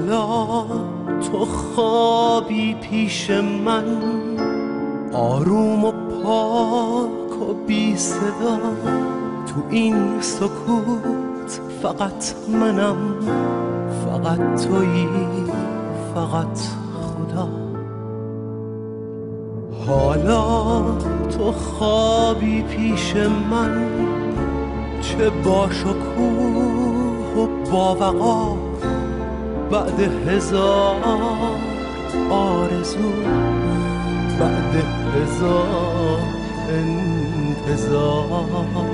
حالا تو خوابی پیش من، آروم و پاک و بی صدا. تو این سکوت فقط منم، فقط تویی، فقط خدا. حالا تو خوابی پیش من، چه با شکوه و با وقار. بعد هزار آرزو، بعد هزار انتظار.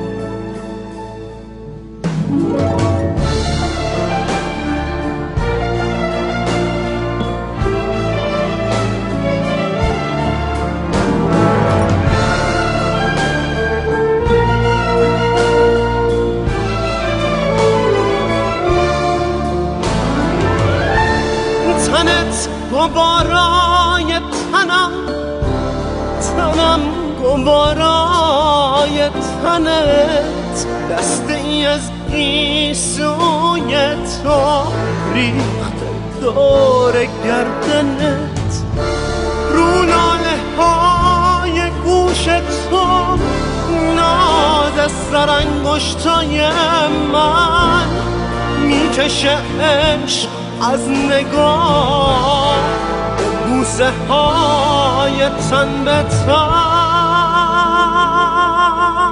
تنت گوارای تنم، تنم گوارای تنت. دسته ای از گیسوی تو ریخته دور گردنت. رو ناله های گوش تو ناز از سر انگشتای من میکشه عشق از نگاه به بوسه های تن به تن.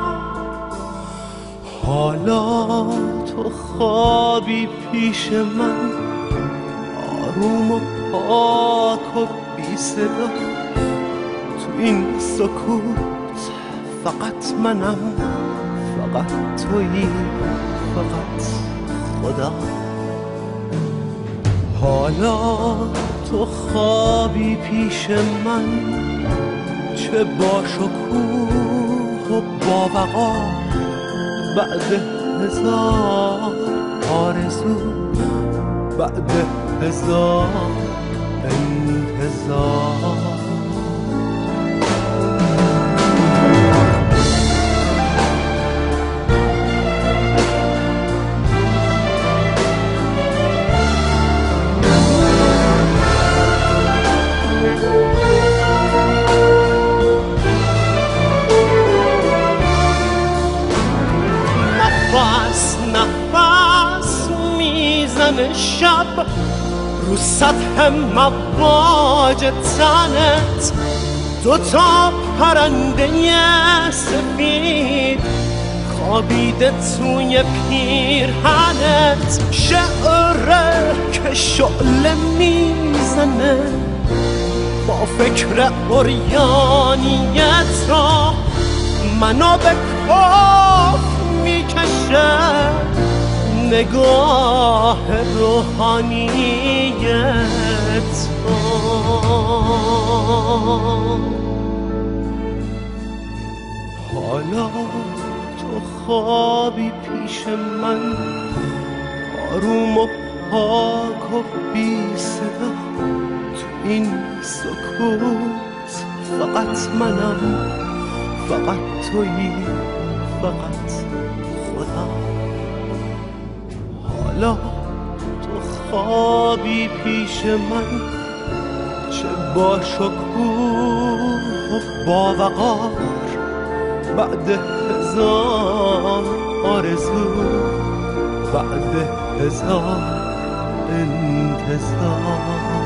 حالا تو خوابی پیش من، آروم و پاک و بی صدا. تو این سکوت فقط منم، فقط تویی، فقط خدا. حالا تو خوابی پیش من، چه با شکوه و با وقار. بعد هزار آرزو، بعد هزار انتظار. نفس نفس میزنه شب رو سطح مواج تنت. دوتا پرنده سفید خوابیده توی پیرهنت. شعره که شعله میزنه با فکر عریانیت را منو به کاف میکشه نگاه روحانیت. حالا تو خوابی پیش من، آروم و پاک و بی صدا. تو این سکوت فقط منم، فقط تویی، فقط خدا. حالا تو خوابی پیش من، چه با شکوه و با وقار. بعد هزار آرزو، بعد هزار انتظار.